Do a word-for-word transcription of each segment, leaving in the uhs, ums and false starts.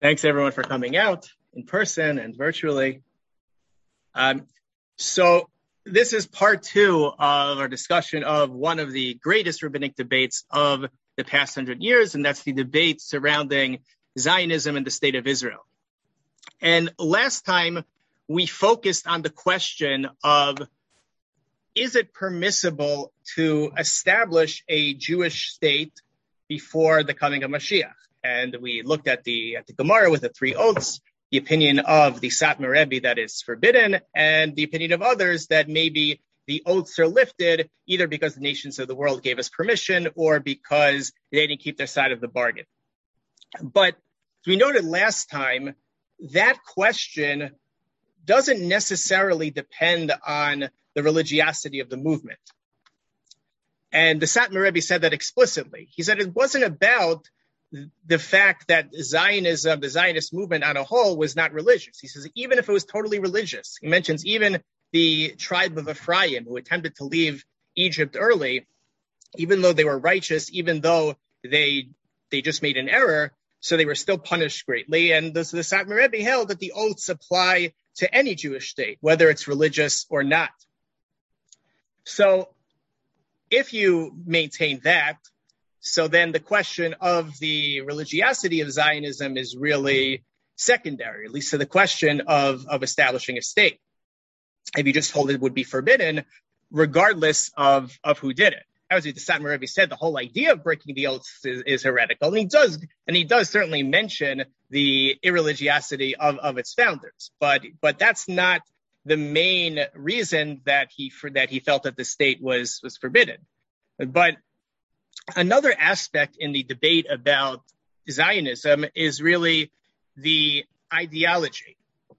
Thanks, everyone, for coming out in person and virtually. Um, so this is part two of our discussion of one of the greatest rabbinic debates of the past hundred years, and that's the debate surrounding Zionism and the State of Israel. And last time, we focused on the question of, is it permissible to establish a Jewish state before the coming of Mashiach? And we looked at the, at the Gemara with the three oaths, the opinion of the Satmar Rebbe that it's forbidden, and the opinion of others that maybe the oaths are lifted either because the nations of the world gave us permission or because they didn't keep their side of the bargain. But as we noted last time, that question doesn't necessarily depend on the religiosity of the movement. And the Satmar Rebbe said that explicitly. He said it wasn't about the fact that Zionism, the Zionist movement on a whole, was not religious. He says even if it was totally religious, he mentions even the tribe of Ephraim who attempted to leave Egypt early, even though they were righteous, even though they they just made an error, so they were still punished greatly. And the, the Satmar Rebbe held that the oaths apply to any Jewish state, whether it's religious or not. So if you maintain that, so then the question of the religiosity of Zionism is really secondary, at least to the question of, of establishing a state. If you just hold it would be forbidden, regardless of, of who did it. As the Satmar Rebbe said, the whole idea of breaking the oaths is, is heretical. And he does, and he does certainly mention the irreligiosity of, of its founders. But but that's not the main reason that he for, that he felt that the state was was forbidden. But another aspect in the debate about Zionism is really the ideology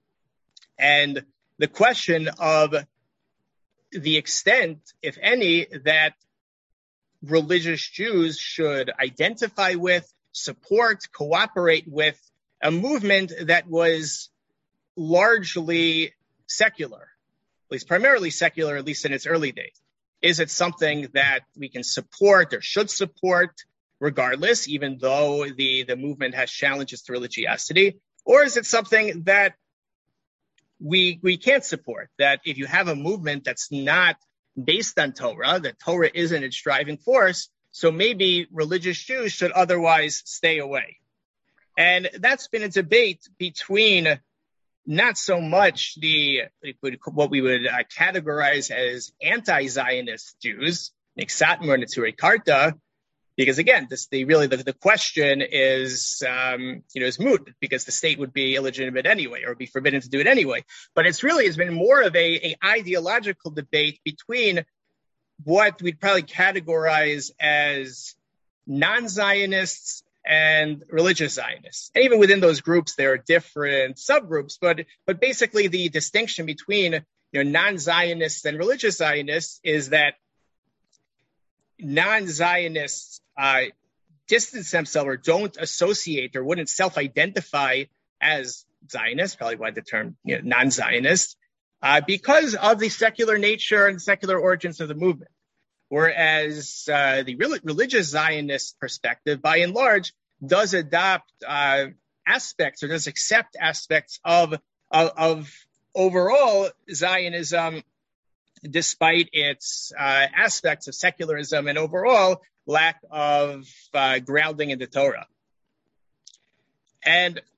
and the question of the extent, if any, that religious Jews should identify with, support, cooperate with a movement that was largely secular, at least primarily secular, at least in its early days. Is it something that we can support or should support regardless, even though the, the movement has challenges to religiosity? Or is it something that we we can't support, that if you have a movement that's not based on Torah, that Torah isn't its driving force, so maybe religious Jews should otherwise stay away? And that's been a debate between not so much the what we would uh, categorize as anti-Zionist Jews, Niksatmer and Neturei Karta, because again, this the really the, the question is um, you know is moot because the state would be illegitimate anyway or be forbidden to do it anyway. But it's really has been more of a, a ideological debate between what we'd probably categorize as non-Zionists and religious Zionists. And even within those groups, there are different subgroups, but but basically the distinction between you know non-Zionists and religious Zionists is that non-Zionists uh, distance themselves or don't associate or wouldn't self-identify as Zionists, probably why the term you know, non-Zionist, uh, because of the secular nature and secular origins of the movement. Whereas uh, the re- religious Zionist perspective, by and large, does adopt uh, aspects or does accept aspects of, of, of overall Zionism, despite its uh, aspects of secularism and overall lack of uh, grounding in the Torah. And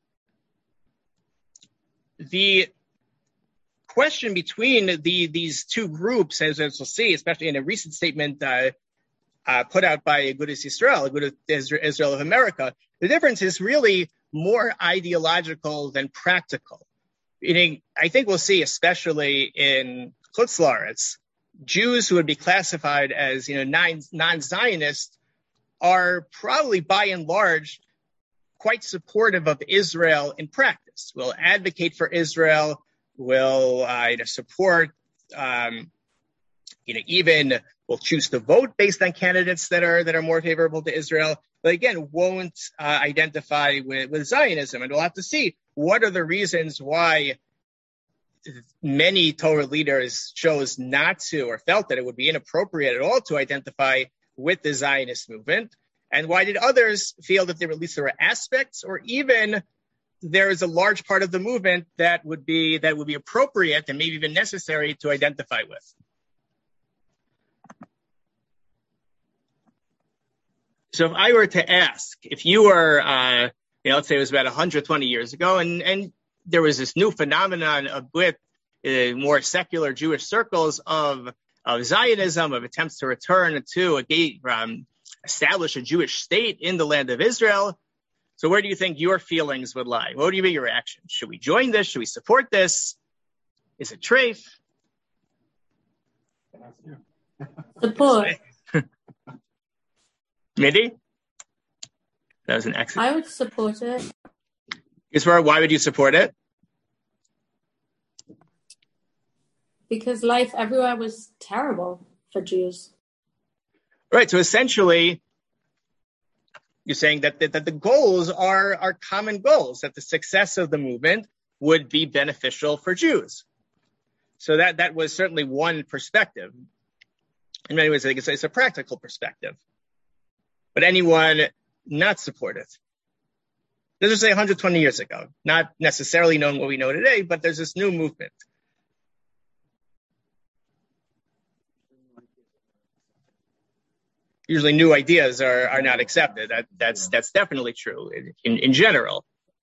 the question between the, these two groups, as, as we'll see, especially in a recent statement uh, uh, put out by Agudas Yisrael, Agudas Israel of America, the difference is really more ideological than practical. Meaning, I think we'll see, especially in Chutz La'aretz, Jews who would be classified as, you know, non, non-Zionist are probably by and large quite supportive of Israel in practice, will advocate for Israel, will uh, you know, support, um, you know, even will choose to vote based on candidates that are that are more favorable to Israel, but again, won't uh, identify with, with Zionism. And we'll have to see what are the reasons why many Torah leaders chose not to or felt that it would be inappropriate at all to identify with the Zionist movement. And why did others feel that there at least there were aspects or even there is a large part of the movement that would be that would be appropriate and maybe even necessary to identify with. So if I were to ask, if you were, uh, you know, let's say it was about one hundred twenty years ago, and, and there was this new phenomenon of with uh, more secular Jewish circles of, of Zionism, of attempts to return to a um, establish a Jewish state in the land of Israel. So where do you think your feelings would lie? What would be your reaction? Should we join this? Should we support this? Is it treif? Support. Midi? That was an excellent. I would support it. Yisra, why would you support it? Because life everywhere was terrible for Jews. Right. So essentially, you're saying that, that, that the goals are, are common goals, that the success of the movement would be beneficial for Jews. So that, that was certainly one perspective. In many ways, I think it's, it's a practical perspective. But anyone not support it? This was say one hundred twenty years ago, not necessarily knowing what we know today, but there's this new movement. Usually new ideas are, are not accepted. That, that's, that's definitely true in, in, in general.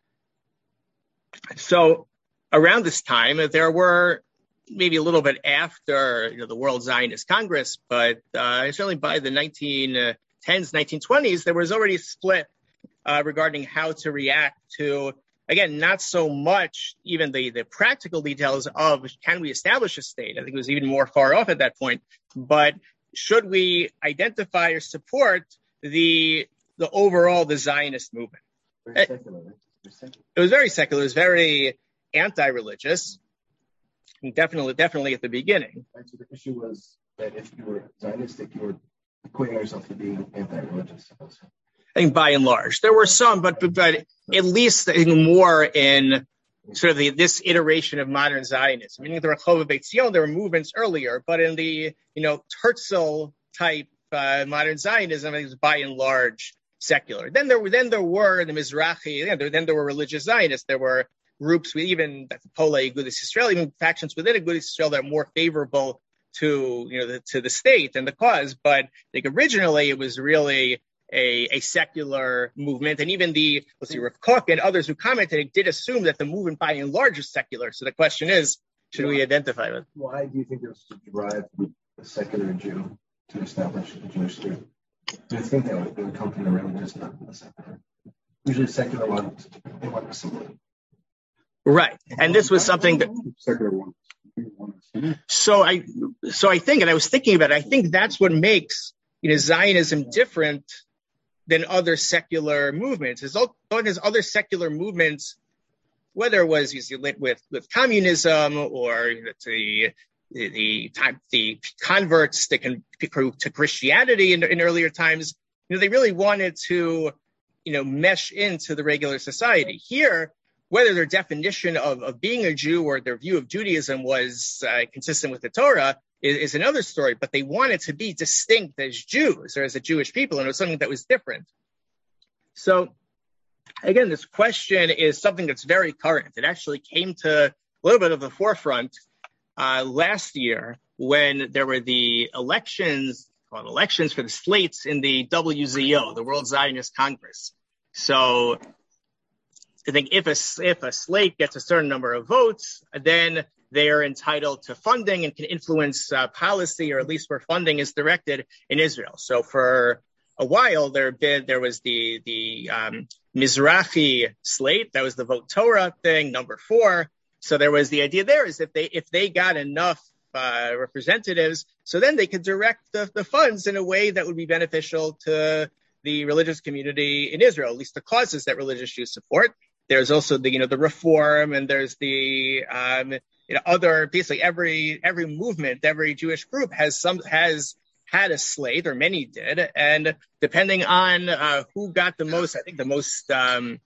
So around this time, there were maybe a little bit after, you know, the World Zionist Congress, but uh, certainly by the nineteen tens, nineteen twenties, there was already a split uh, regarding how to react to, again, not so much even the, the practical details of can we establish a state? I think it was even more far off at that point, but should we identify or support the the overall the Zionist movement? Very secular, right? Very secular. It was very secular. It was very anti-religious. Definitely, definitely at the beginning. Right, so the issue was that if you were Zionistic, you were equating yourself to being anti-religious. I think by and large, there were some, but but, but at least I think more in sort of the, this iteration of modern Zionism. Meaning the Rehova Beit Zion, there were movements earlier, but in the, you know, Herzl type uh, modern Zionism, I think it was by and large secular. Then there were, then there were the Mizrahi, you know, then there were religious Zionists. There were groups with even the Pole Agudas Yisrael, even factions within Agudas Yisrael that are more favorable to, you know, the, to the state and the cause. But I think originally it was really A, a secular movement, and even the, let's see, Rav Kook and others who commented did assume that the movement by and large is secular. So the question is, should we identify with? Why do you think there was such a drive with a secular Jew to establish a Jewish state? Do you think that would, would come from the religious, not the secular? Usually secular ones, they want assimilated. Right, and this was something that secular ones. So I, so I think, and I was thinking about it, I think that's what makes, you know, Zionism different than other secular movements. There's all, there's other secular movements, whether it was with with communism or, you know, the the the, time, the converts that can to Christianity in, in earlier times. You know, they really wanted to, you know, mesh into the regular society. Here, whether their definition of, of being a Jew or their view of Judaism was uh, consistent with the Torah is, is another story, but they wanted to be distinct as Jews or as a Jewish people, and it was something that was different. So, again, this question is something that's very current. It actually came to a little bit of the forefront uh, last year when there were the elections, called elections for the slates in the W Z O, the World Zionist Congress. So I think if a, if a slate gets a certain number of votes, then they are entitled to funding and can influence uh, policy, or at least where funding is directed in Israel. So for a while, there been, there was the the um, Mizrahi slate. That was the Vote Torah thing, number four. So there was the idea there is if they if they got enough uh, representatives, so then they could direct the, the funds in a way that would be beneficial to the religious community in Israel, at least the causes that religious Jews support. There's also the, you know, the reform, and there's the, um, you know, other, basically every, every movement, every Jewish group has some, has had a slate, or many did. And depending on, uh, who got the most, I think the most, um,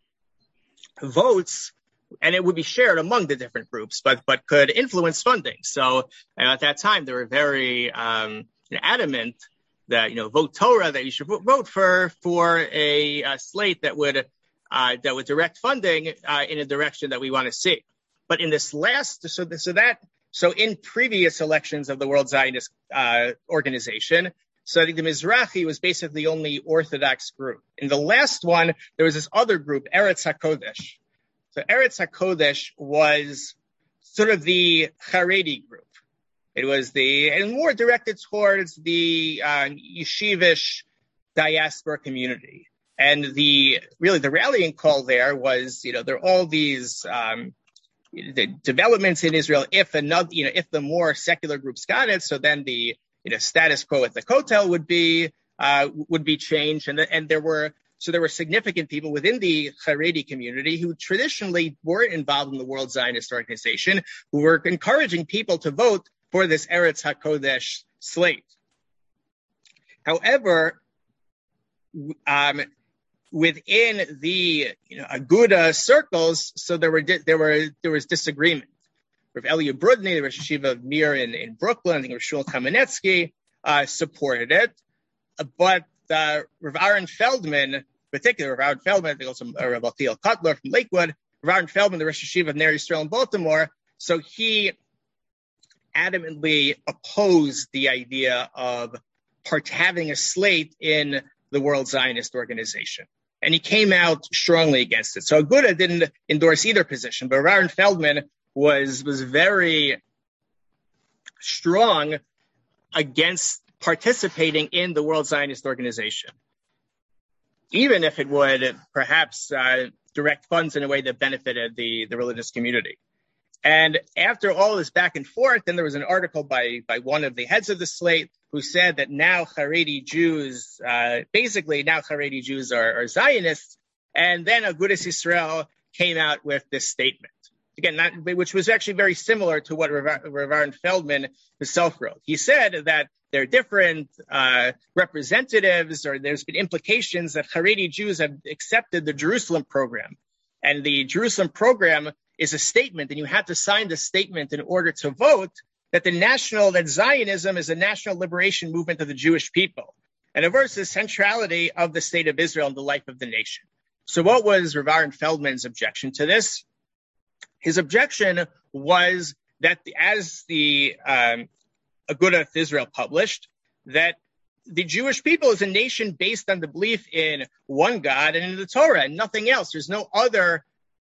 votes, and it would be shared among the different groups, but, but could influence funding. So uh, at that time, they were very, um, you know, adamant that, you know, vote Torah, that you should vote for, for a, a slate that would, uh, that would direct funding uh, in a direction that we want to see. But in this last, so, so that, so in previous elections of the World Zionist uh, Organization, so I think the Mizrahi was basically the only Orthodox group. In the last one, there was this other group, Eretz HaKodesh. So Eretz HaKodesh was sort of the Haredi group. It was the, and more directed towards the uh, yeshivish diaspora community. And the, really the rallying call there was, you know, there are all these um, the developments in Israel. If another, you know, if the more secular groups got it, so then the, you know, status quo at the Kotel would be, uh, would be changed. And, and there were, so there were significant people within the Haredi community who traditionally weren't involved in the World Zionist Organization, who were encouraging people to vote for this Eretz HaKodesh slate. However, um, within the, you know, Aguda circles, so there were there were there was disagreement. Rav Elia Brudny, the Rosh Yeshiva of Mir in, in Brooklyn, I think Rav Shmuel Kamenetsky uh, supported it, but uh, Rav Aaron Feldman, in particular Rav Aaron Feldman, I think also uh, Rav Athiel Kotler from Lakewood, Rav Aaron Feldman, the Rosh Yeshiva of Ner Yisrael in Baltimore, so he adamantly opposed the idea of part having a slate in the World Zionist Organization. And he came out strongly against it. So Aguda didn't endorse either position, but Aaron Feldman was, was very strong against participating in the World Zionist Organization, even if it would perhaps uh, direct funds in a way that benefited the, the religious community. And after all this back and forth, then there was an article by, by one of the heads of the slate who said that now Haredi Jews, uh, basically now Haredi Jews are, are Zionists. And then Agudas Yisrael came out with this statement, again, not, which was actually very similar to what Rav Aaron Feldman himself wrote. He said that there are different uh, representatives, or there's been implications that Haredi Jews have accepted the Jerusalem program. And the Jerusalem program is a statement, and you have to sign the statement in order to vote, that the national, that Zionism is a national liberation movement of the Jewish people, and averts the centrality of the state of Israel in the life of the nation. So what was Rav Aaron Feldman's objection to this? His objection was that as the um, Agudath Israel published, that the Jewish people is a nation based on the belief in one God and in the Torah and nothing else. There's no other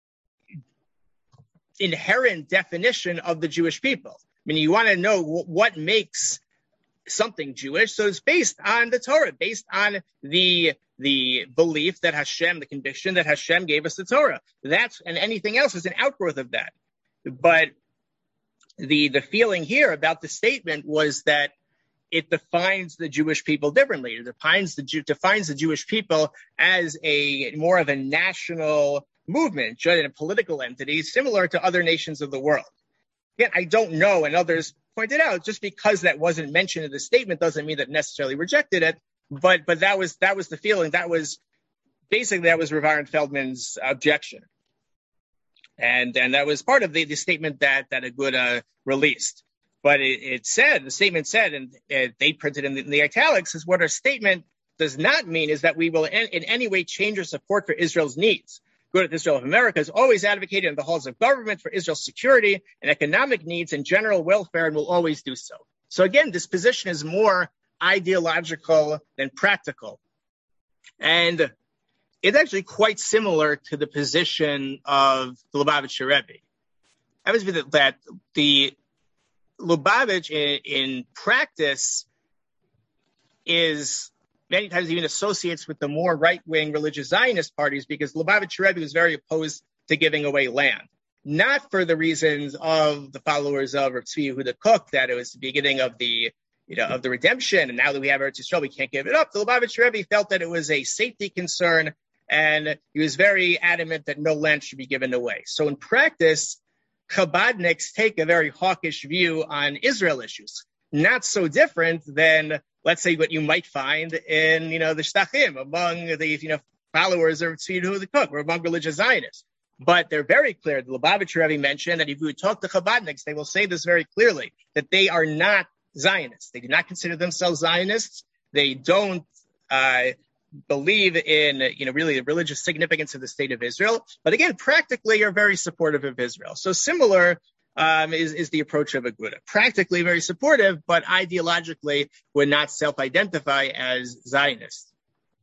inherent definition of the Jewish people. I mean, you want to know w- what makes something Jewish, so it's based on the Torah, based on the the belief that Hashem, the conviction that Hashem gave us the Torah. That's, and anything else is an outgrowth of that. But the the feeling here about the statement was that it defines the Jewish people differently. It defines the defines the Jewish people as a more of a national movement, a political entity similar to other nations of the world. Again, I don't know, and others pointed out, just because that wasn't mentioned in the statement doesn't mean that necessarily rejected it. But but that was that was the feeling. That was basically that was Rav Aaron Feldman's objection, and and that was part of the, the statement that that Aguda released. But it, it said, the statement said, and uh, they printed in the, in the italics, is what our statement does not mean is that we will in, in any way change our support for Israel's needs. Agudath Israel of America has always advocated in the halls of government for Israel's security and economic needs and general welfare, and will always do so. So again, this position is more ideological than practical. And it's actually quite similar to the position of the Lubavitcher Rebbe. I would say that, that the Lubavitch in, in practice is many times even associates with the more right-wing religious Zionist parties, because Lubavitcher Rebbe was very opposed to giving away land. Not for the reasons of the followers of Rav Tzvi Yehuda Kook, that it was the beginning of the you know, of the redemption, and now that we have Eretz Yisrael, we can't give it up. The Lubavitcher Rebbe felt that it was a safety concern, and he was very adamant that no land should be given away. So in practice, Chabadniks take a very hawkish view on Israel issues. Not so different than, let's say, what you might find in, you know, the Shtachim, among the, you know, followers of Tzvi Yehuda Kook, or among religious Zionists. But they're very clear. The Lubavitcher Rebbe mentioned that if you would talk to Chabadniks, they will say this very clearly, that they are not Zionists. They do not consider themselves Zionists. They don't uh, believe in, you know, really the religious significance of the state of Israel, but again, practically are very supportive of Israel. So similar um, is, is the approach of Aguda. Practically very supportive, but ideologically would not self-identify as Zionist.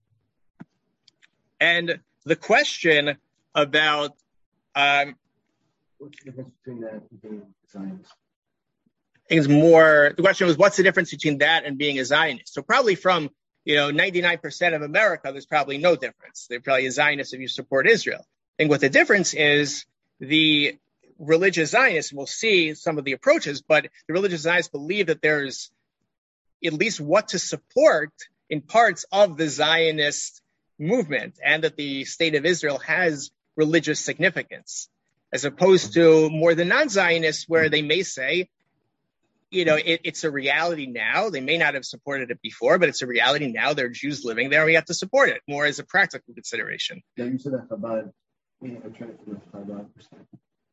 And the question about um, what's the difference between that and being Zionist? Is more, the question was, what's the difference between that and being a Zionist? So probably from, you know, ninety-nine percent of America, there's probably no difference. They're probably a Zionist if you support Israel. I think what the difference is, the religious Zionists, we'll see some of the approaches, but the religious Zionists believe that there's at least what to support in parts of the Zionist movement, and that the state of Israel has religious significance, as opposed to more the non-Zionists, where they may say, you know, it, it's a reality now. They may not have supported it before, but it's a reality now. There are Jews living there. We have to support it more as a practical consideration. Yeah, you said that Chabad, yeah, I'm trying to figure out Chabad percent.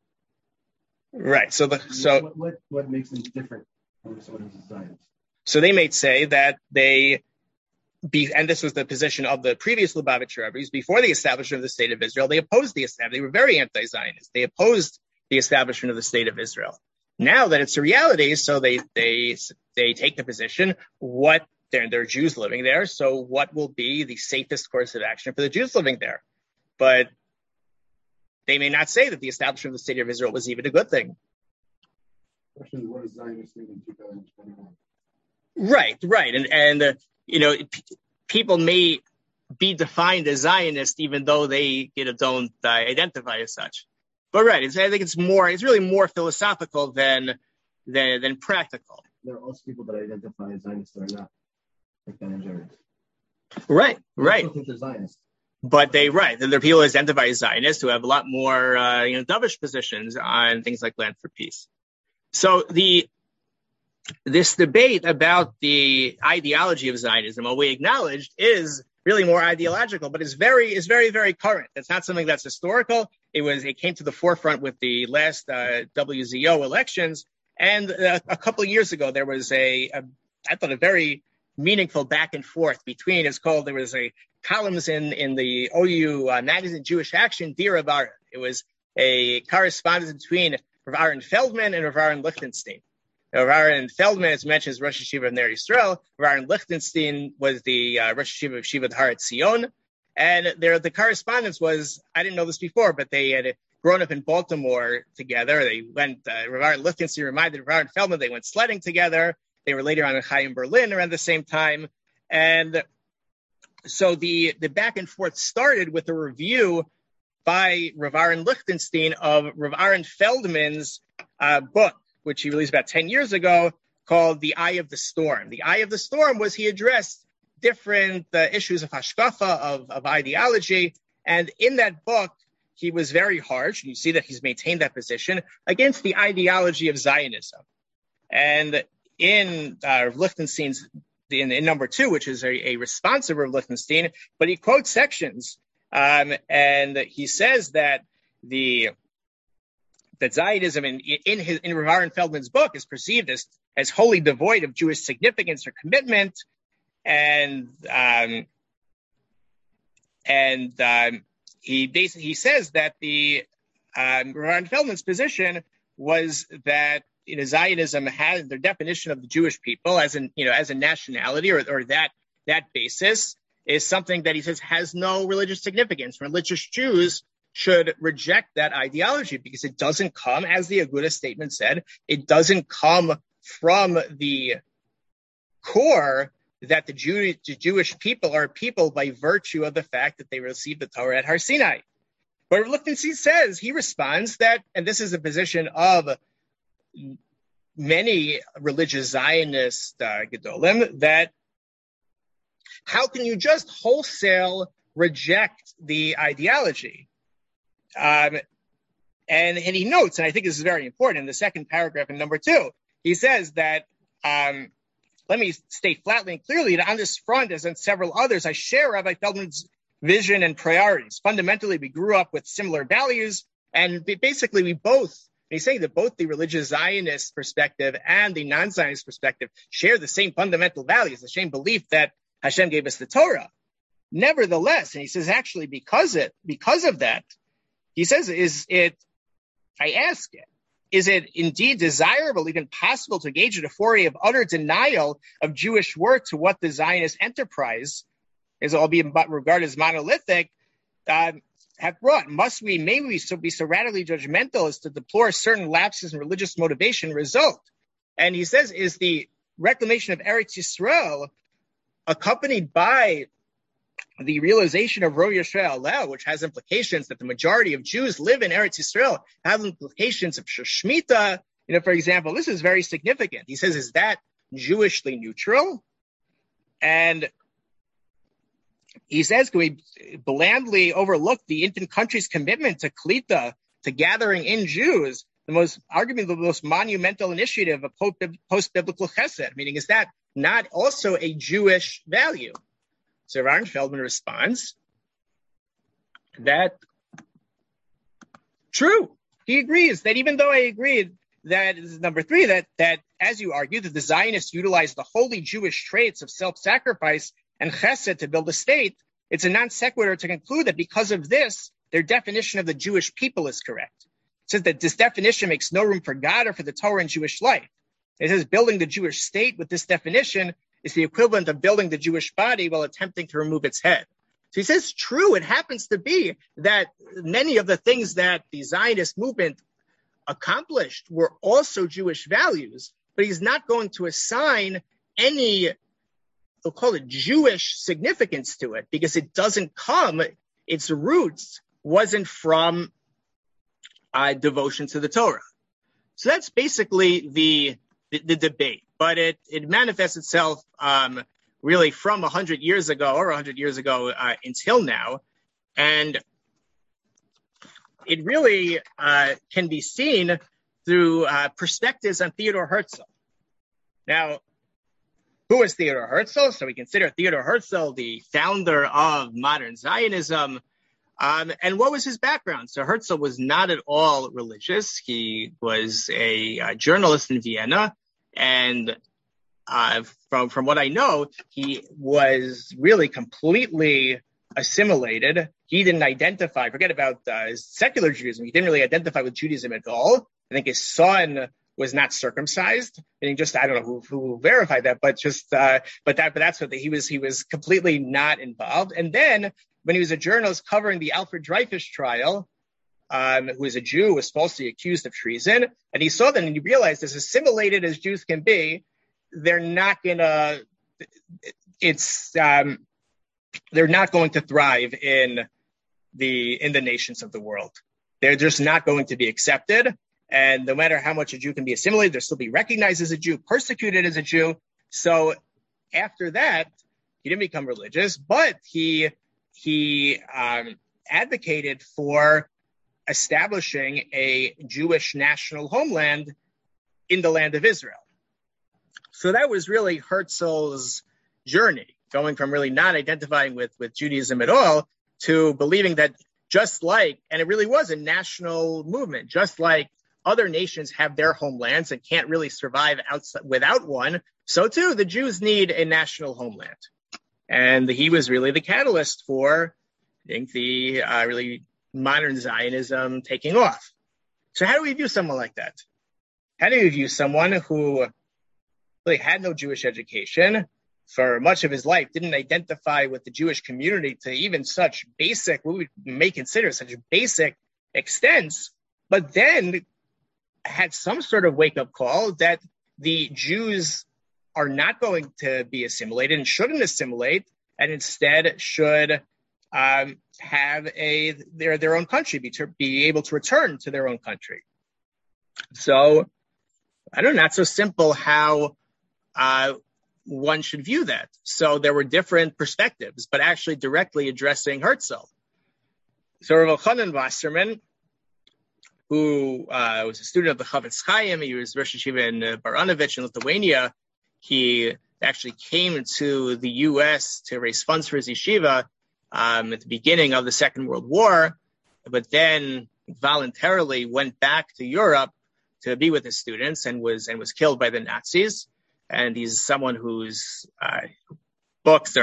Right. So the so what, what what makes them different from someone who's a Zionist? So they may say that they be, and this was the position of the previous Lubavitcher rabbis before the establishment of the state of Israel. They opposed the establishment. They were very anti-Zionist. They opposed the establishment of the state of Israel. Now that it's a reality, so they they they take the position, what there there are Jews living there, so what will be the safest course of action for the Jews living there? But they may not say that the establishment of the state of Israel was even a good thing. Question: what does Zionist mean in two thousand twenty-one? Right, right, and and uh, you know, p- people may be defined as Zionist even though they you know don't uh, identify as such. But right, it's, I think it's more, it's really more philosophical than than, than practical. There are also people that identify as Zionists that are not, like Ben and Jerry's. Right, They right. still think they're Zionists. But they, right, and there are people who identify as Zionists who have a lot more, uh, you know, dovish positions on things like Land for Peace. So the this debate about the ideology of Zionism, what we acknowledged, is really more ideological, but it's very, is very, very current. It's not something that's historical. It was, it came to the forefront with the last uh, W Z O elections, and uh, a couple of years ago there was a, a, I thought, a very meaningful back and forth between. It's called. There was a columns in in the O U uh, magazine Jewish Action, Dear Rav Aaron. It was a correspondence between Rav Aaron Feldman and Rav Aaron Lichtenstein. Rav Aaron Feldman, as mentioned, is Rosh Yeshiva of Ner Yisrael. Rav Aaron Lichtenstein was the uh, Rosh Yeshiva of Shiva Har Etzion. And there, the correspondence was, I didn't know this before, but they had grown up in Baltimore together. They went, uh, Rav Aaron Lichtenstein reminded Rav Aaron Feldman, they went sledding together. They were later on in Chai in Berlin around the same time. And so the, the back and forth started with a review by Rav Aaron Lichtenstein of Rav Aaron Feldman's uh, book, which he released about ten years ago, called The Eye of the Storm. The Eye of the Storm was he addressed different uh, issues of hashkafa, of, of ideology. And in that book, he was very harsh, and you see that he's maintained that position, against the ideology of Zionism. And in uh, Lichtenstein's, in, in number two, which is a, a response of Lichtenstein, but he quotes sections, um, and he says that the that Zionism in, in his in Rav Aaron Feldman's book is perceived as as wholly devoid of Jewish significance or commitment, and um, and um, he basically he says that the um, Rav Aaron Feldman's position was that you know Zionism has their definition of the Jewish people as an you know as a nationality or or that that basis is something that he says has no religious significance. Religious Jews should reject that ideology because it doesn't come, as the Aguda statement said, it doesn't come from the core that the, Jew, the Jewish people are people by virtue of the fact that they received the Torah at Har Sinai. But Lichtenstein says, he responds that, and this is a position of many religious Zionist uh, Gedolim, that how can you just wholesale reject the ideology? Um, and, and he notes, and I think this is very important, in the second paragraph in number two, he says that, um, let me state flatly and clearly that on this front, as on several others, I share Rabbi Feldman's vision and priorities. Fundamentally, we grew up with similar values, and basically we both, they say that both the religious Zionist perspective and the non-Zionist perspective share the same fundamental values, the same belief that Hashem gave us the Torah. nevertheless, and he says, actually, because it, because of that, he says, is it, I ask it, is it indeed desirable, even possible, to engage in a foray of utter denial of Jewish work to what the Zionist enterprise is, albeit regarded as monolithic, uh, have brought? Must we, may we so be so radically judgmental as to deplore certain lapses in religious motivation result? And he says, is the reclamation of Eretz Yisrael accompanied by the realization of Ro Yisrael Leo, which has implications that the majority of Jews live in Eretz Yisrael, have implications of Shemitah? You know, for example, this is very significant. He says, is that Jewishly neutral? And he says, can we blandly overlook the infant country's commitment to Klita, to gathering in Jews, the most, arguably the most monumental initiative of post-biblical chesed? Meaning, is that not also a Jewish value? So Aaron Feldman responds that true. He agrees that even though I agreed that this is number three, that, that as you argue, that the Zionists utilized the holy Jewish traits of self-sacrifice and chesed to build a state, it's a non sequitur to conclude that because of this, their definition of the Jewish people is correct. It says that this definition makes no room for God or for the Torah in Jewish life. It says building the Jewish state with this definition is the equivalent of building the Jewish body while attempting to remove its head. So he says, true, it happens to be that many of the things that the Zionist movement accomplished were also Jewish values, but he's not going to assign any, we'll call it Jewish significance to it, because it doesn't come, its roots wasn't from uh, devotion to the Torah. So that's basically the the, the debate. But it, it manifests itself um, really from one hundred years ago or one hundred years ago uh, until now. And it really uh, can be seen through uh, perspectives on Theodor Herzl. Now, who is Theodor Herzl? So we consider Theodor Herzl the founder of modern Zionism. Um, and what was his background? So Herzl was not at all religious. He was a, a journalist in Vienna. And uh, from from what I know, he was really completely assimilated. He didn't identify, forget about uh, secular Judaism. He didn't really identify with Judaism at all. I think his son was not circumcised. And he just, I don't know who, who verified that, but just, uh, but that, but that's what the, he was, he was completely not involved. And then when he was a journalist covering the Alfred Dreyfus trial, Um, who is a Jew, was falsely accused of treason. And he saw that and he realized, as assimilated as Jews can be, they're not gonna, it's, um, they're not going to thrive in the, in the nations of the world. They're just not going to be accepted. And no matter how much a Jew can be assimilated, they'll still be recognized as a Jew, persecuted as a Jew. So after that, he didn't become religious, but he, he, um, advocated for establishing a Jewish national homeland in the land of Israel. So that was really Herzl's journey, going from really not identifying with, with Judaism at all to believing that just like, and it really was a national movement, just like other nations have their homelands and can't really survive outside, without one, so too the Jews need a national homeland. And he was really the catalyst for, I think, the uh, really modern Zionism taking off. So how do we view someone like that? How do we view someone who really had no Jewish education for much of his life, didn't identify with the Jewish community to even such basic, what we may consider such basic extents, but then had some sort of wake-up call that the Jews are not going to be assimilated and shouldn't assimilate, and instead should um, have a their their own country, be, to, be able to return to their own country. So, I don't know, not so simple how uh, one should view that. So there were different perspectives, but actually directly addressing Herzl. So Rav Elchanan Wasserman, who uh, was a student of the Chavetz Chaim, he was Rosh Yeshiva in uh, Baranovich in Lithuania. He actually came to the U S to raise funds for his yeshiva um, at the beginning of the Second World War, but then voluntarily went back to Europe to be with his students and was and was killed by the Nazis. And he's someone whose uh, books are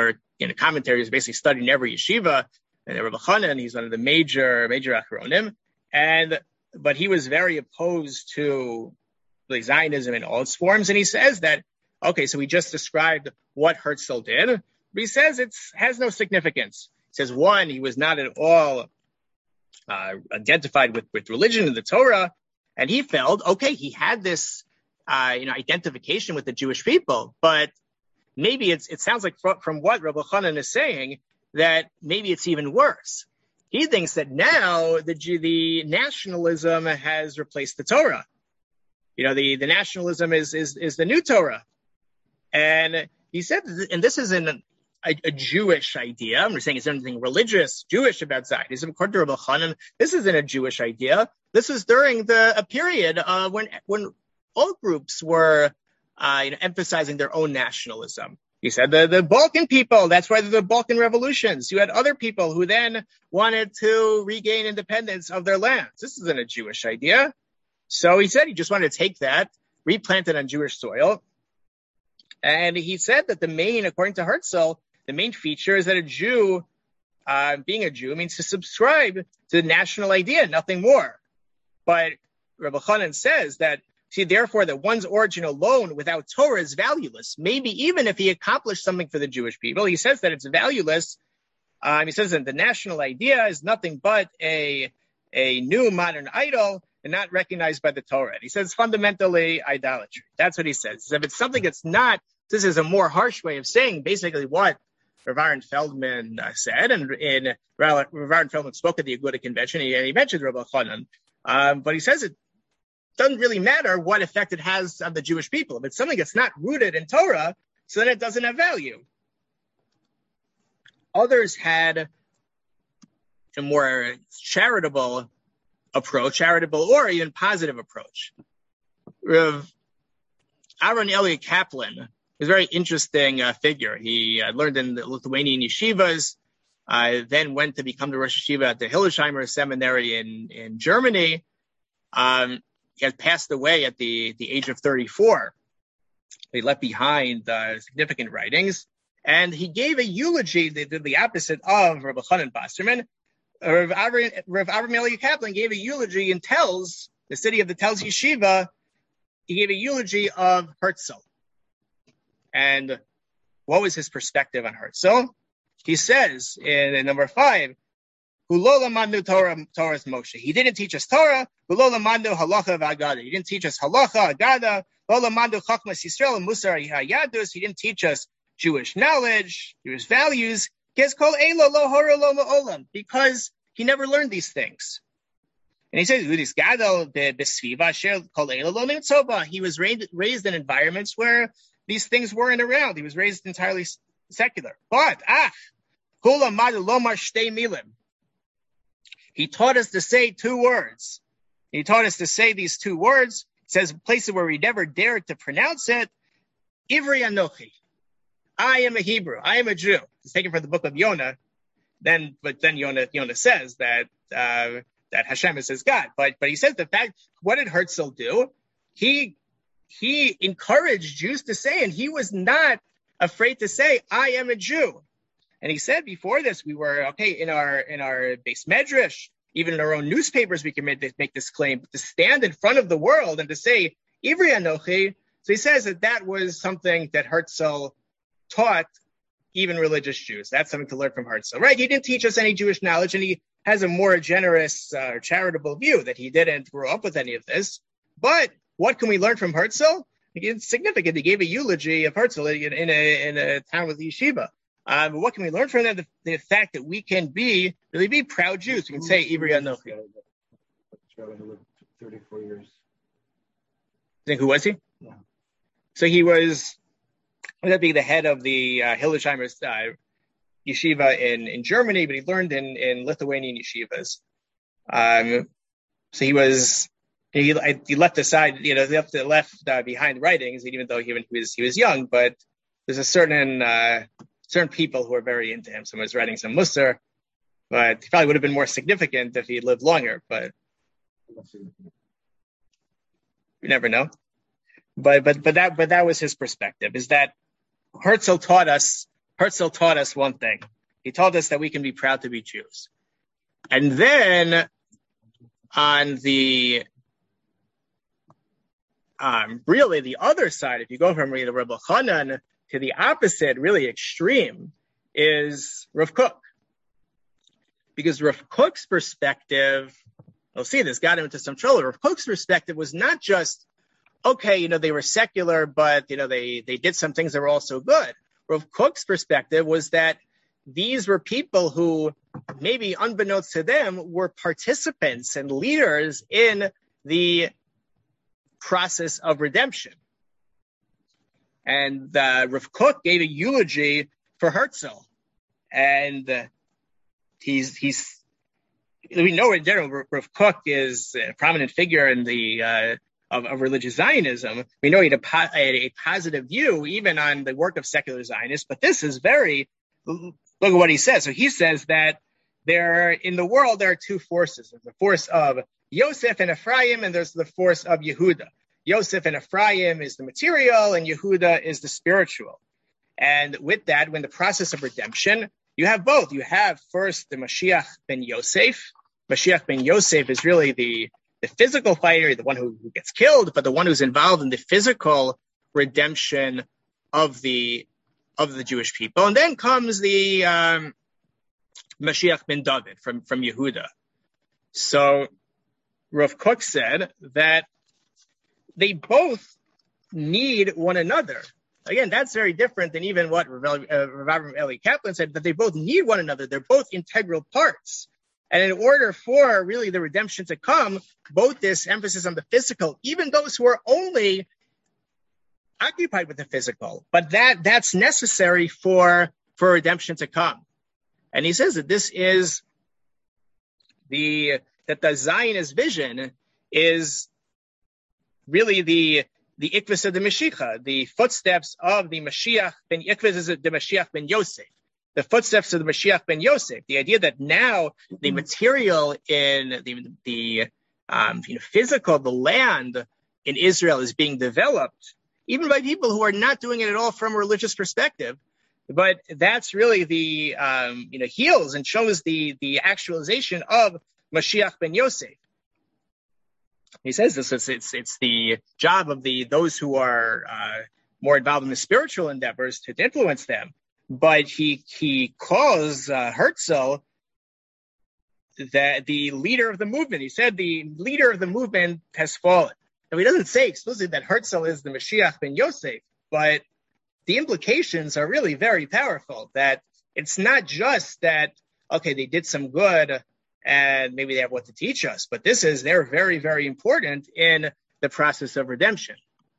in a commentary, he was basically studying every yeshiva, and Rabbi Chanan, he's one of the major, major Achronim, and, but he was very opposed to like Zionism in all its forms, and he says that, okay, so we just described what Herzl did, but he says it has no significance. He says, one, he was not at all uh, identified with, with religion and the Torah, and he felt, okay, he had this, uh, you know, identification with the Jewish people, but maybe it's, it sounds like from, from what Rabbi Chanan is saying, that maybe it's even worse. He thinks that now the, the nationalism has replaced the Torah. You know, the, the nationalism is, is, is the new Torah. And he said, and this isn't a, a Jewish idea. I'm not saying it's anything religious, Jewish about Zionism. According to Rabbi Chanan, this isn't a Jewish idea. This was during the a period uh, when when all groups were uh, you know, emphasizing their own nationalism. He said the, the Balkan people, that's why the Balkan revolutions. You had other people who then wanted to regain independence of their lands. This isn't a Jewish idea. So he said he just wanted to take that, replant it on Jewish soil. And he said that the main, according to Herzl, the main feature is that a Jew, uh, being a Jew, means to subscribe to the national idea, nothing more. But Rabbi Chanan says that, see, therefore, that one's origin alone without Torah is valueless. Maybe even if he accomplished something for the Jewish people, he says that it's valueless. Um, he says that the national idea is nothing but a, a new modern idol and not recognized by the Torah. And he says fundamentally idolatry. That's what he says. If it's something that's not, this is a more harsh way of saying basically what Rav Aaron Feldman uh, said, and in Rav Aaron Feldman spoke at the Aguda convention, and he, he mentioned Rabbi Chanan, um, but he says it doesn't really matter what effect it has on the Jewish people. If it's something that's not rooted in Torah, so then it doesn't have value. Others had a more charitable approach, charitable or even positive approach. Rav Aaron Elia Kaplan is a very interesting uh, figure. He uh, learned in the Lithuanian yeshivas, uh, then went to become the Rosh Yeshiva at the Hillesheimer Seminary in, in Germany. Um, he had passed away at the, the age of thirty-four. He left behind uh, significant writings, and he gave a eulogy that did the opposite of Rabbi Chanan Basserman. Rav Avram Elia Kaplan gave a eulogy in Telz, the city of the Telz Yeshiva. He gave a eulogy of Herzl. And what was his perspective on Herzl? He says in, in number five, Hulola Mandu Torah Torah's Moshe. He didn't teach us Torah. Hulola Mandu Halacha V'Agada. He didn't teach us Halacha, Agada. Lola Mandu Chachmas Yisrael and Musar Yadus. He didn't teach us Jewish knowledge, Jewish values. Because he never learned these things. And he says, he was raised, raised in environments where these things weren't around. He was raised entirely secular. But, ah, he taught us to say two words. He taught us to say these two words. He says places where we never dared to pronounce it. Ivri Anochi. I am a Hebrew. I am a Jew. It's taken from the book of Yonah. Then, but then Yonah, Yonah says that uh, that Hashem is his God. But but he says the fact. What did Herzl do? He he encouraged Jews to say, and he was not afraid to say, "I am a Jew." And he said before this, we were okay in our in our base medrash, even in our own newspapers, we can make this, make this claim. But to stand in front of the world and to say Ivri Anochi, so he says that that was something that Herzl taught even religious Jews. That's something to learn from Herzl, right? He didn't teach us any Jewish knowledge, and he has a more generous, uh, charitable view that he didn't grow up with any of this. But what can we learn from Herzl? It's significant. He gave a eulogy of Herzl in, in a in a town with yeshiva. Um, what can we learn from that? The, the fact that we can be really be proud Jews. We can say Ivri Anochi. thirty-four years. Think who was he? Yeah. So he was. That being the head of the uh, Hillesheimer uh, yeshiva in, in Germany, but he learned in, in Lithuanian yeshivas. Um, so he was he he left aside, you know, left left uh, behind writings, even though he, he was he was young. But there's a certain uh, certain people who are very into him. Someone was writing some Musar, but he probably would have been more significant if he lived longer. But you never know. But but but that but that was his perspective. Is that Herzl taught us Herzl taught us one thing. He told us that we can be proud to be Jews. And then on the, um, really the other side, if you go from the Rebbe Chanan to the opposite, really extreme, is Rav Kook. Because Rav Kook's perspective, we'll see this got him into some trouble. Rav Kook's perspective was not just, okay, you know, they were secular, but, you know, they, they did some things that were also good. Rav Kook's perspective was that these were people who, maybe unbeknownst to them, were participants and leaders in the process of redemption. And uh, Rav Kook gave a eulogy for Herzl. And uh, he's, he's, we know in general, Rav Kook is a prominent figure in the, uh, of, of religious Zionism. We know he had a, po- a, a positive view even on the work of secular Zionists, but this is very, look at what he says. So he says that there, in the world, there are two forces. There's the force of Yosef and Ephraim, and there's the force of Yehuda. Yosef and Ephraim is the material, and Yehuda is the spiritual. And with that, when the process of redemption, you have both. You have first the Mashiach ben Yosef. Mashiach ben Yosef is really the, the physical fighter, the one who, who gets killed, but the one who's involved in the physical redemption of the of the Jewish people. And then comes the um, Mashiach ben David from, from Yehuda. So Rav Kook said that they both need one another. Again, that's very different than even what Rav Eli Kaplan said, that they both need one another. They're both integral parts. And in order for really the redemption to come, both this emphasis on the physical, even those who are only occupied with the physical, but that that's necessary for, for redemption to come. And he says that this is the, that the Zionist vision is really the, the Ikvis of the Mashiach, the footsteps of the Mashiach ben Ikvis is the Mashiach ben Yosef, the footsteps of the Mashiach ben Yosef. The idea that now the material in the, the um, you know, physical, the land in Israel is being developed, even by people who are not doing it at all from a religious perspective. But that's really the, um, you know, heals and shows the, the actualization of Mashiach ben Yosef. He says this, it's, it's, it's the job of the, those who are uh, more involved in the spiritual endeavors to influence them. But he, he calls uh, Herzl the, the leader of the movement. He said the leader of the movement has fallen. Now, he doesn't say explicitly that Herzl is the Mashiach ben Yosef, but the implications are really very powerful, that it's not just that, okay, they did some good and maybe they have what to teach us, but this is, they're very, very important in the process of redemption.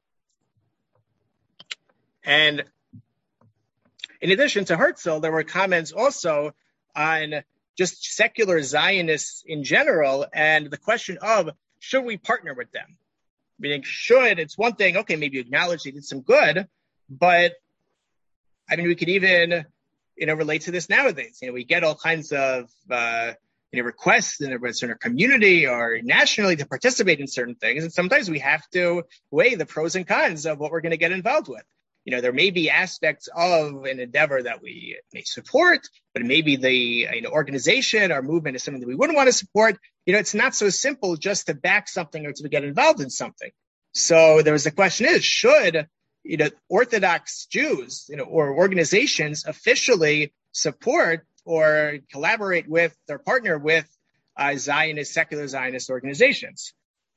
And in addition to Herzl, there were comments also on just secular Zionists in general and the question of, should we partner with them? Meaning, should, it's one thing, okay, maybe you acknowledge they did some good, but, I mean, we could even, you know, relate to this nowadays. You know, we get all kinds of, uh, you know, requests in a certain community or nationally to participate in certain things. And sometimes we have to weigh the pros and cons of what we're going to get involved with. You know, there may be aspects of an endeavor that we may support, but maybe the, you know, organization or movement is something that we wouldn't want to support. You know, it's not so simple just to back something or to get involved in something. So there was the question is, should, you know, Orthodox Jews, you know, or organizations officially support or collaborate with or partner with uh, Zionist, secular Zionist organizations?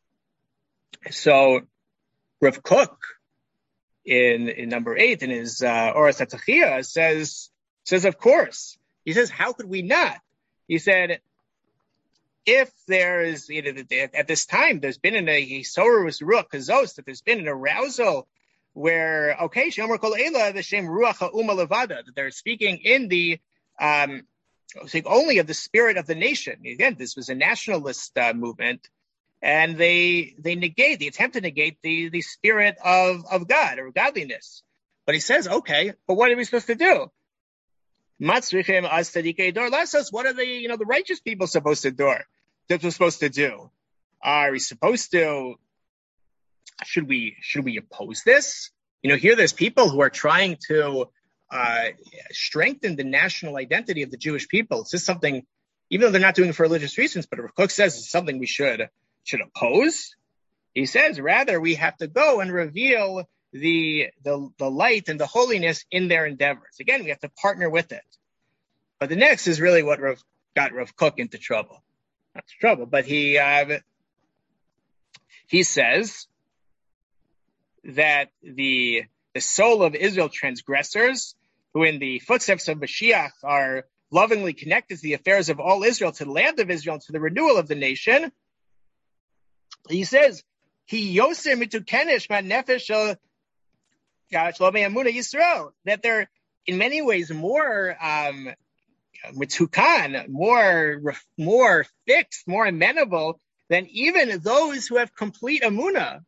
So Rav Kook, in, in number eight, in his uh, Oras HaTachiyah, says, says, of course. He says, how could we not? He said, if there's, you know, at this time, there's been an a Hisorus Ruach Kazos, that there's been an arousal where, okay, Shemer Kol Eila, the Shem Ruach HaUma Levada, that they're speaking in the, um, only of the spirit of the nation. Again, this was a nationalist uh, movement, and they they negate, they attempt to negate the, the spirit of, of God or godliness. But he says, okay, but what are we supposed to do? What are the, you know, the righteous people supposed to do? That we're supposed to do? Are we supposed to, should we, should we oppose this? You know, here there's people who are trying to uh, strengthen the national identity of the Jewish people. This is something, even though they're not doing it for religious reasons, but Rav Kook says it's something we should should oppose. He says, rather, we have to go and reveal the, the, the light and the holiness in their endeavors. Again, we have to partner with it. But the next is really what Rav, got Rav Kook into trouble. Not trouble, but he uh, he says that the the soul of Israel transgressors, who in the footsteps of Mashiach are lovingly connected to the affairs of all Israel, to the land of Israel, to the renewal of the nation. He says, "He yoser mitukenish ma nefesh Amuna Yisrael," that they're in many ways more um, mitukan, more more fixed, more amenable than even those who have complete Amuna,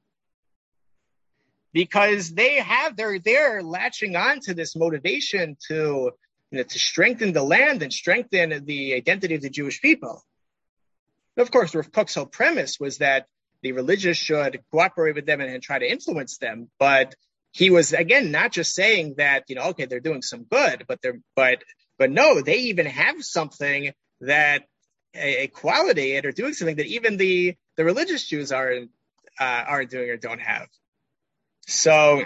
because they have they're they're latching on to this motivation to you know, to strengthen the land and strengthen the identity of the Jewish people. And of course, Rav Kook's whole premise was that the religious should cooperate with them and, and try to influence them. But he was, again, not just saying that, you know, okay, they're doing some good, but they're, but, but no, they even have something that a, a quality and are doing something that even the, the religious Jews are, uh, aren't doing or don't have. So,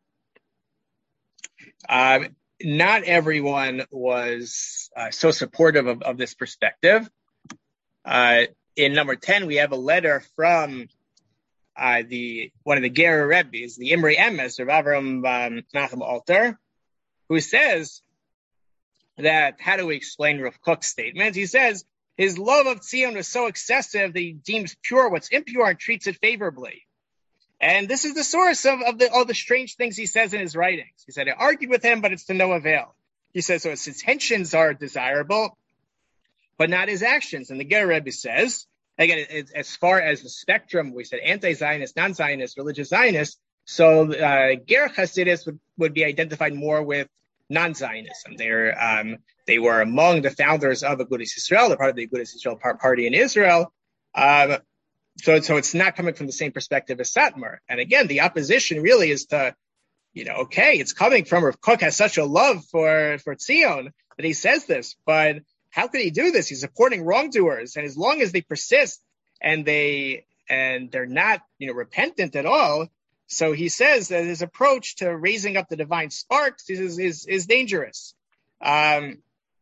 um, not everyone was uh, so supportive of, of this perspective. Uh, in number ten, we have a letter from uh, the one of the Gerer Rebbes, the Imre Emes of Avram um, Nachum Alter, who says that, how do we explain Rav Kook's statement? He says, his love of Tzion was so excessive that he deems pure what's impure and treats it favorably. And this is the source of, of the, all the strange things he says in his writings. He said, I argued with him, but it's to no avail. He says, so his intentions are desirable, but not his actions. And the Gerer Rebbe says, again, it, as far as the spectrum, we said anti-Zionist, non-Zionist, religious Zionist, so uh, Ger Hasidus would, would be identified more with non-Zionism. They're, um, they were among the founders of Agudas Yisrael, they're part of the Agudas Yisrael party in Israel. Um, So, so it's not coming from the same perspective as Satmar. And again, the opposition really is to, you know, okay, it's coming from Rav Kook has such a love for, for Tzion that he says this, but how could he do this? He's supporting wrongdoers. And as long as they persist and they, and they're not, you know, repentant at all. So he says that his approach to raising up the divine sparks is, is, is dangerous. Um,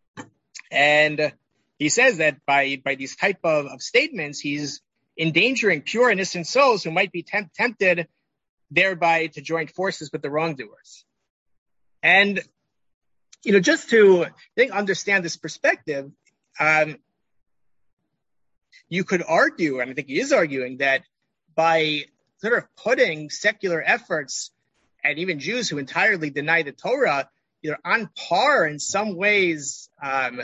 and he says that by, by these type of, of statements, he's endangering pure innocent souls who might be temp- tempted thereby to join forces with the wrongdoers. And, you know, just to I think, understand this perspective, um, you could argue, and I think he is arguing, that by sort of putting secular efforts and even Jews who entirely deny the Torah, you know, on par in some ways, um,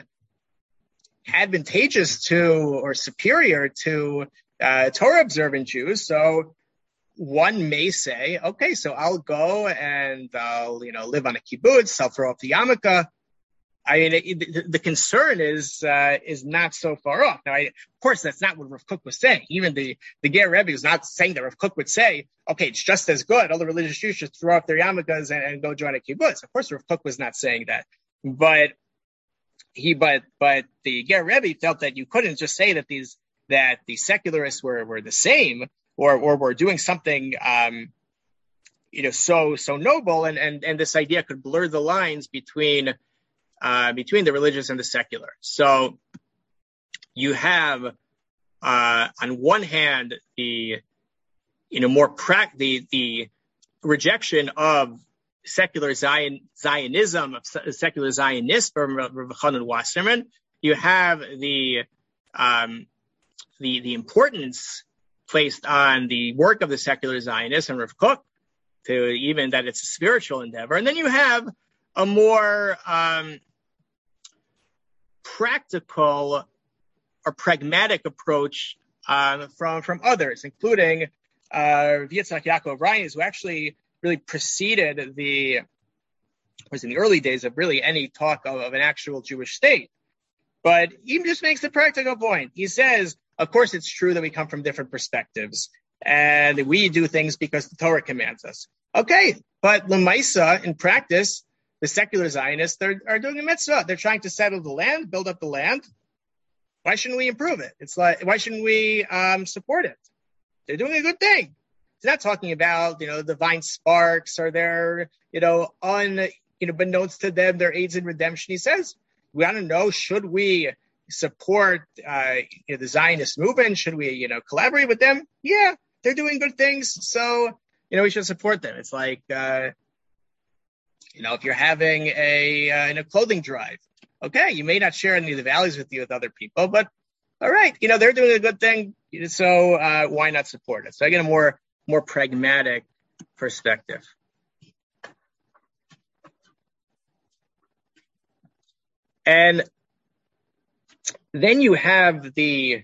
advantageous to or superior to Uh, Torah observant Jews. So one may say, okay, so I'll go and I'll, you know, live on a kibbutz, I'll throw up the yarmulke. I mean, it, the, the concern is, uh, is not so far off. Now, I, of course, that's not what Rav Kook was saying. Even the, the Gerer Rebbe was not saying that Rav Kook would say, okay, it's just as good. All the religious Jews should throw up their yarmulkes and, and go join a kibbutz. Of course, Rav Kook was not saying that. But he, but, but the Gerer Rebbe felt that you couldn't just say that these, that the secularists were, were the same or, or were doing something, um, you know, so, so noble. And, and, and this idea could blur the lines between, uh, between the religious and the secular. So you have, uh, on one hand, the, you know, more prac, the, the rejection of secular Zion, Zionism, of secular Zionists from Rav Chanan Wasserman. You have the, um, the, the importance placed on the work of the secular Zionists and Rav Kook, to even that it's a spiritual endeavor. And then you have a more um, practical or pragmatic approach uh, from, from others, including uh, Yitzhak Yaakov Ryan, who actually really preceded the, was in the early days of really any talk of, of an actual Jewish state. But he just makes the practical point. He says, of course, it's true that we come from different perspectives and we do things because the Torah commands us. Okay, but Lemaisa, in practice, the secular Zionists, they're are doing a mitzvah. They're trying to settle the land, build up the land. Why shouldn't we improve it? It's like, why shouldn't we um, support it? They're doing a good thing. It's not talking about, you know, divine sparks or their, you know, un, you know, beknownst to them, their aids in redemption. He says, we want to know, should we support uh, you know, the Zionist movement? Should we, you know, collaborate with them? Yeah, they're doing good things. So, you know, we should support them. It's like, uh, you know, if you're having a, uh, in a clothing drive, okay, you may not share any of the values with you with other people, but all right, you know, they're doing a good thing, so uh, why not support it? So I get a more more pragmatic perspective. And then you have the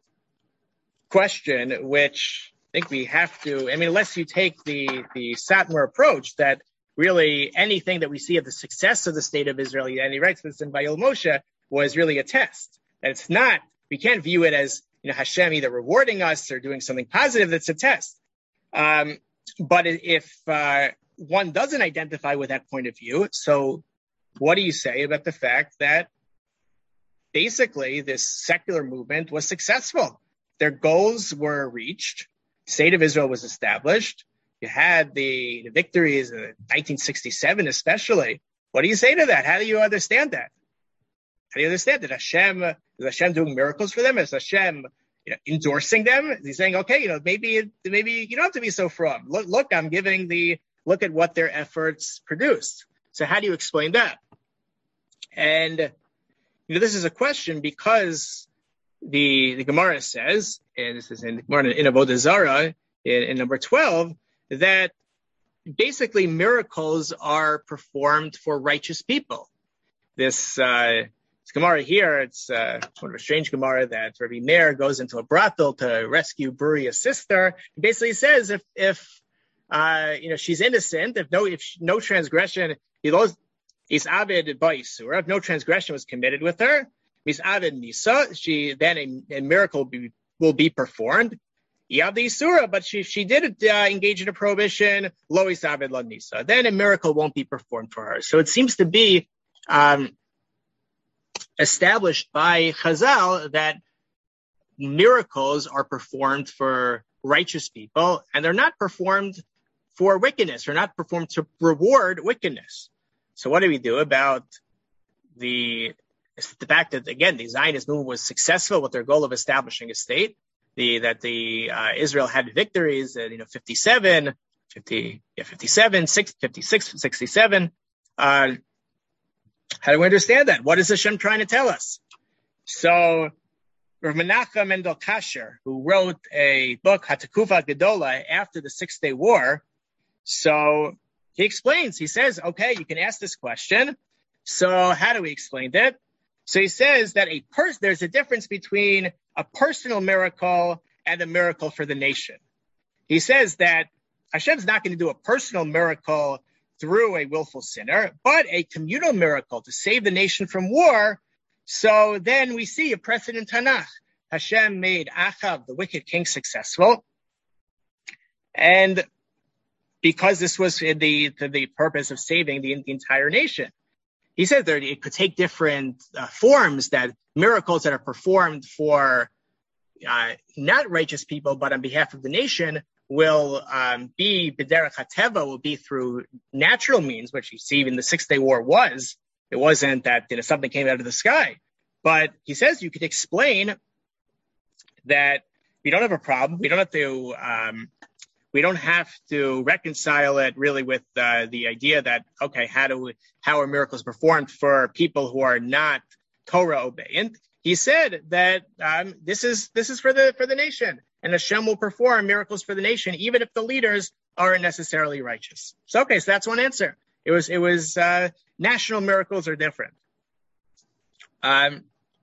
question, which I think we have to, I mean, unless you take the, the Satmar approach that really anything that we see of the success of the state of Israel, and he writes this in Vayil Moshe, was really a test. That it's not, we can't view it as, you know, Hashem either rewarding us or doing something positive. That's a test. Um, but if uh, one doesn't identify with that point of view, so what do you say about the fact that basically this secular movement was successful? Their goals were reached. The state of Israel was established. You had the, the victories in nineteen sixty-seven, especially. What do you say to that? How do you understand that? How do you understand that? Hashem, is Hashem doing miracles for them? Is Hashem, you know, endorsing them? Is he saying, okay, you know, maybe, maybe you don't have to be so from. Look, look, I'm giving the, look at what their efforts produced. So how do you explain that? And, you know, this is a question because the, the Gemara says, and this is in the Gemara in Avodah Zarah, in, in number twelve, that basically miracles are performed for righteous people. This, uh, this Gemara here, it's uh, sort of a strange Gemara that Rabbi Meir goes into a brothel to rescue Buria's sister. He basically says if, if uh, you know, she's innocent, if no, if no transgression, he goes, is avid ba'isura, if no transgression was committed with her, is avid misa, she then a, a miracle will be, will be performed. Yav the Isura, but she she did uh, engage in a prohibition, lo isavid lo nisa. Then a miracle won't be performed for her. So it seems to be um, established by Chazal that miracles are performed for righteous people, and they're not performed for wickedness. They're not performed to reward wickedness. So what do we do about the the fact that, again, the Zionist movement was successful with their goal of establishing a state? The, that the uh, Israel had victories at, you know, fifty-seven, fifty, yeah, fifty-seven, six, fifty-six, sixty-seven. Uh, how do we understand that? What is Hashem trying to tell us? So, Rav Menachem Mendel Kasher, who wrote a book, Hatakufa Gedola, after the Six Day War, so he explains, he says, okay, you can ask this question. So how do we explain that? So he says that a person, there's a difference between a personal miracle and a miracle for the nation. He says that Hashem's not going to do a personal miracle through a willful sinner, but a communal miracle to save the nation from war. So then we see a precedent in Tanakh. Hashem made Achav, the wicked king, successful. And because this was in the, the, the purpose of saving the, the entire nation. He said that it could take different uh, forms, that miracles that are performed for uh, not righteous people, but on behalf of the nation, will um, be b'derech hateva, will be through natural means, which you see in the Six Day War was. It wasn't that, you know, something came out of the sky. But he says you could explain that we don't have a problem. We don't have to. Um, We don't have to reconcile it really with uh, the idea that, okay, how do we, how are miracles performed for people who are not Torah obeyant? He said that um, this is this is for the for the nation, and Hashem will perform miracles for the nation, even if the leaders aren't necessarily righteous. So, okay, so that's one answer. It was it was uh, national miracles are different. Um,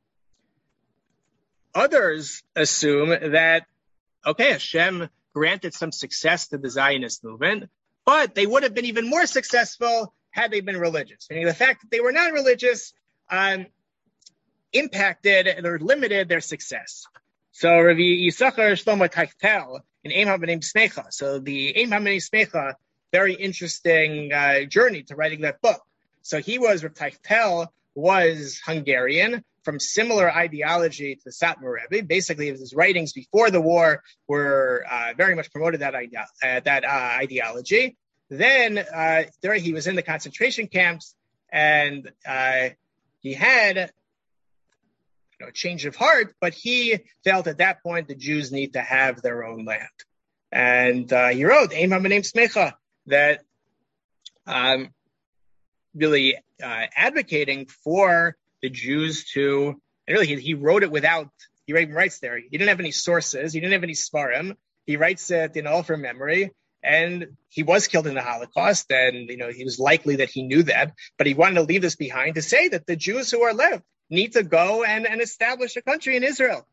others assume that, okay, Hashem granted some success to the Zionist movement, but they would have been even more successful had they been religious. Meaning the fact that they were not religious um, impacted or limited their success. So Rabbi Yisachar Shlomo Taichtel in Ein HaBnei Smecha. So the Ein HaBnei Smecha, very interesting uh, journey to writing that book. So he was, Reb Teichel was Hungarian, from similar ideology to the Satmar Rebbe. Basically, his writings before the war were uh, very much promoted that, ide- uh, that uh, ideology. Then uh, there he was in the concentration camps, and uh, he had you know, a change of heart, but he felt at that point the Jews need to have their own land. And uh, he wrote, Ein ha'manim smecha, that um, really uh, advocating for the Jews to, and really he, he wrote it without, he even writes there, he didn't have any sources, he didn't have any svarim, he writes it in all from memory, and he was killed in the Holocaust, and you know he was likely that he knew that, but he wanted to leave this behind to say that the Jews who are left need to go and, and establish a country in Israel.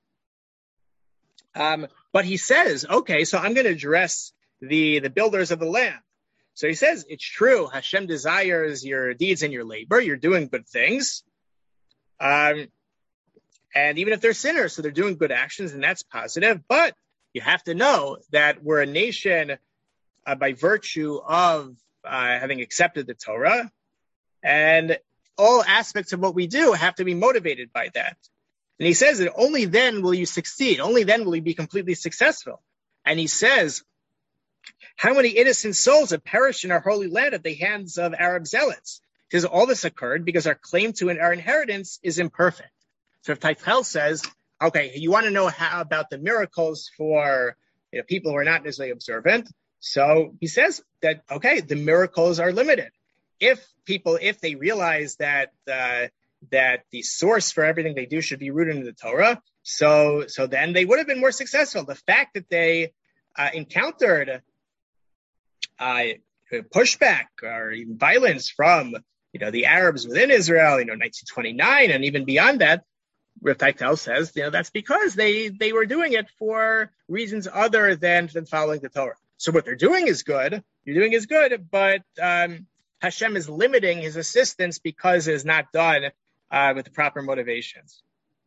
Um, but he says, okay, so I'm going to address the, the builders of the land. So he says, it's true, Hashem desires your deeds and your labor, you're doing good things. Um, and even if they're sinners, so they're doing good actions, and that's positive. But you have to know that we're a nation uh, by virtue of uh, having accepted the Torah, and all aspects of what we do have to be motivated by that. And he says that only then will you succeed. Only then will you be completely successful. And he says, how many innocent souls have perished in our holy land at the hands of Arab zealots? Because all this occurred because our claim to our inheritance is imperfect. So if Teichel says, okay, you want to know how about the miracles for you know, people who are not necessarily observant. So he says that, okay, the miracles are limited. If people, if they realize that uh, that the source for everything they do should be rooted in the Torah, so so then they would have been more successful. The fact that they uh, encountered uh, pushback or even violence from you know, the Arabs within Israel, you know, nineteen twenty-nine, and even beyond that, Reb Teichel says, you know, that's because they, they were doing it for reasons other than, than following the Torah. So what they're doing is good, you're doing is good, but um, Hashem is limiting his assistance because it is not done uh, with the proper motivations.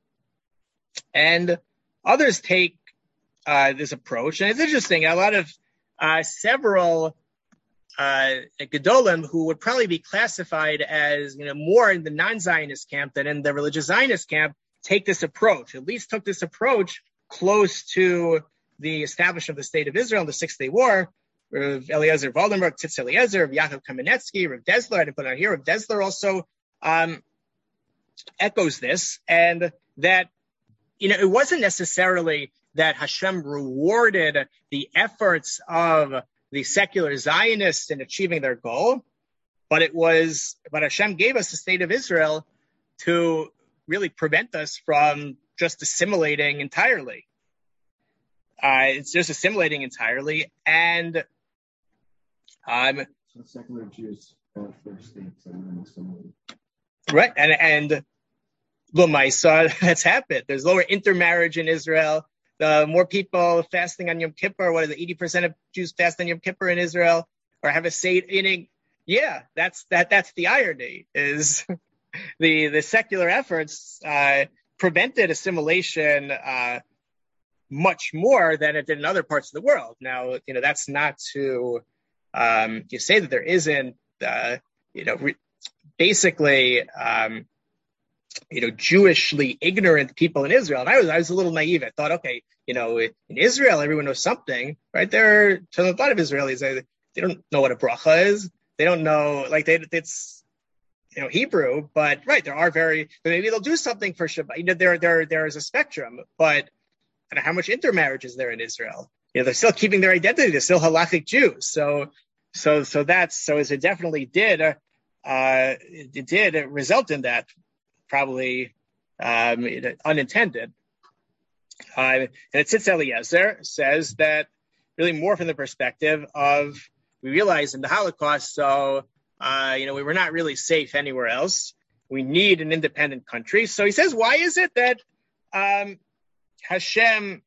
And others take uh, this approach, and it's interesting, a lot of uh, several Uh, Gedolim, who would probably be classified as, you know, more in the non-Zionist camp than in the religious Zionist camp, take this approach, at least took this approach close to the establishment of the State of Israel in the Six-Day War. Rav Eliezer Waldenberg, Tzitz Eliezer, Rav Yaakov Kamenetsky, Rav Dessler, I didn't put it on here, Rav Dessler also um, echoes this, and that, you know, it wasn't necessarily that Hashem rewarded the efforts of the secular Zionists in achieving their goal, but it was, but Hashem gave us the State of Israel to really prevent us from just assimilating entirely. Uh, it's just assimilating entirely, and um, so secular Jews fought for states and then assimilated. Right, and and L'maisa, that's happened. There's lower intermarriage in Israel. The more people fasting on Yom Kippur, what is it, eighty percent of Jews fast on Yom Kippur in Israel, or have a Seder inning. Yeah, that's that. That's the irony, is the the secular efforts uh, prevented assimilation uh, much more than it did in other parts of the world. Now, you know, that's not to um, you say that there isn't, uh, you know, re- basically. Um, you know, Jewishly ignorant people in Israel. And I was, I was a little naive. I thought, okay, you know, in Israel, everyone knows something, right? There, to a lot of Israelis, they, they don't know what a bracha is. They don't know, like, they, it's, you know, Hebrew, but right, there are very, maybe they'll do something for Shabbat. You know, there, there, there is a spectrum, but I don't know how much intermarriage is there in Israel. You know, they're still keeping their identity. They're still halachic Jews. So, so, so that's, so as it definitely did, uh, it did result in that. Probably um, unintended. Uh, and Tzitz Eliezer says that really more from the perspective of, we realized in the Holocaust, so, uh, you know, we were not really safe anywhere else. We need an independent country. So he says, why is it that um, Hashem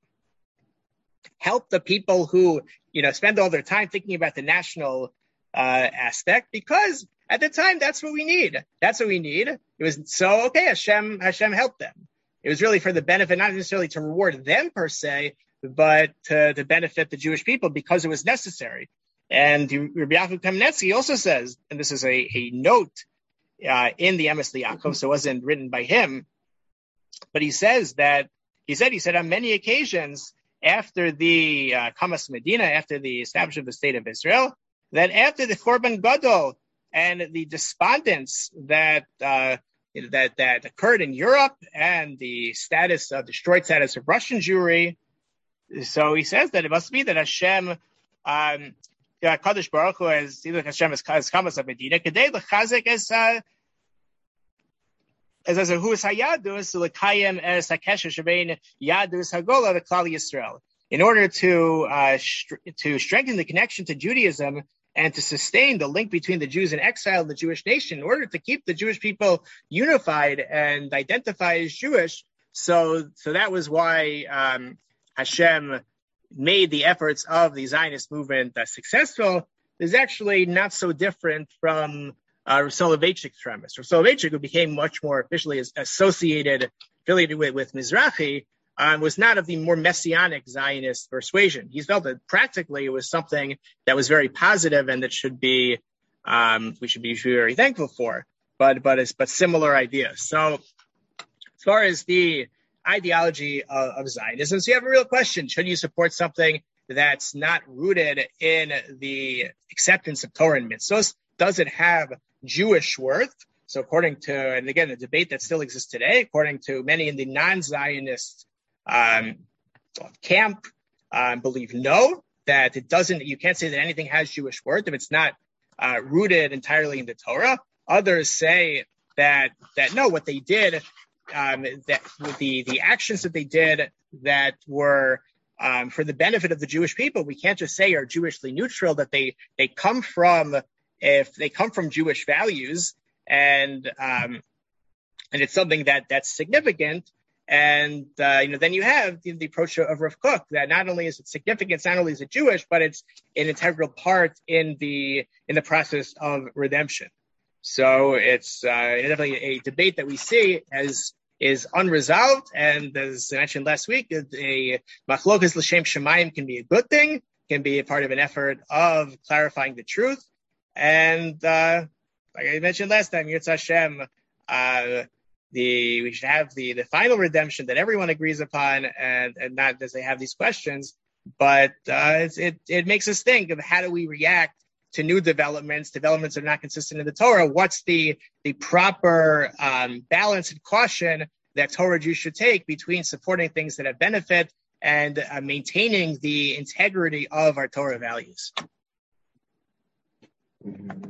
helped the people who, you know, spend all their time thinking about the national uh, aspect? Because at the time, that's what we need. That's what we need. It was so, okay, Hashem, Hashem helped them. It was really for the benefit, not necessarily to reward them per se, but to, to benefit the Jewish people because it was necessary. And Rabbi Yaakov Kamenetsky also says, and this is a, a note uh, in the Emes Liakov, so it wasn't written by him. But he says that, he said, he said on many occasions after the uh, Kamas Medina, after the establishment of the State of Israel, that after the Korban Gadol and the despondence that uh, that that occurred in Europe and the status of destroyed status of Russian Jewry, so he says that it must be that Hashem, um, Kadosh Baruch Hu, as either Hashem as Kamas Medina, Kedei L'Chazek as uh, as as a Hu Hayadus L'Kayem as Hakesha Shebein Yadus Hagola the Klal Yisrael, in order to uh, st- to strengthen the connection to Judaism and to sustain the link between the Jews in exile and the Jewish nation, in order to keep the Jewish people unified and identify as Jewish. So, so that was why um, Hashem made the efforts of the Zionist movement uh, successful. Is actually not so different from uh, Rav Soloveitchik's premise. Rav Soloveitchik, who became much more officially associated, affiliated with, with Mizrahi, Um, was not of the more messianic Zionist persuasion. He felt that practically it was something that was very positive and that should be um, we should be very thankful for. But but it's but similar ideas. So as far as the ideology of, of Zionism, so you have a real question: should you support something that's not rooted in the acceptance of Torah and mitzvos? Does it have Jewish worth? So according to, and again, the debate that still exists today, according to many in the non-Zionist Um, camp um, believe no, that it doesn't, you can't say that anything has Jewish worth if it's not uh, rooted entirely in the Torah. Others say that, that no, what they did, um, that the, the actions that they did that were um, for the benefit of the Jewish people, we can't just say are Jewishly neutral, that they, they come from, if they come from Jewish values and, um, and it's something that that's significant. And, uh, you know, then you have the, the approach of Rav Kook, that not only is it significant, not only is it Jewish, but it's an integral part in the in the process of redemption. So it's uh, definitely a debate that we see as is unresolved. And as I mentioned last week, a machlokas l'shem shemayim can be a good thing, can be a part of an effort of clarifying the truth. And uh, like I mentioned last time, Yirtzeh Hashem, uh, The we should have the, the final redemption that everyone agrees upon, and, and not as they have these questions, but uh, it it makes us think of how do we react to new developments, developments that are not consistent in the Torah. What's the the proper um, balance and caution that Torah Jews should take between supporting things that have benefit and uh, maintaining the integrity of our Torah values?